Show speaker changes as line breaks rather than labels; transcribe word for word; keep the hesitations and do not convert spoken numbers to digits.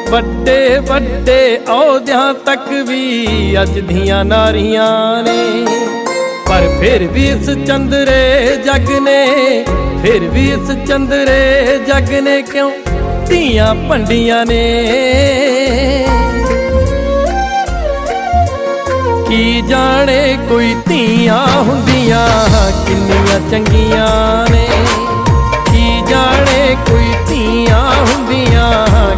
ਵੱਡੇ ਵੱਡੇ ਅਹੁਦਿਆਂ ਤੱਕ ਵੀ ਅੱਜ ਦੀਆਂ ਨਾਰੀਆਂ ਨੇ। ਪਰ ਫਿਰ ਵੀ ਇਸ ਚੰਦਰੇ ਜੱਗ ਨੇ, ਫਿਰ ਵੀ ਇਸ ਚੰਦਰੇ ਜੱਗ ਨੇ ਕਿਉਂ ਧੀਆਂ ਭੰਡੀਆਂ ਨੇ। ਕੀ ਜਾਣੇ ਕੋਈ ਧੀਆਂ ਹੁੰਦੀਆਂ ਕਿੰਨੀਆਂ ਚੰਗੀਆਂ ਨੇ, ਕੀ ਜਾਣੇ ਕੋਈ ਧੀਆਂ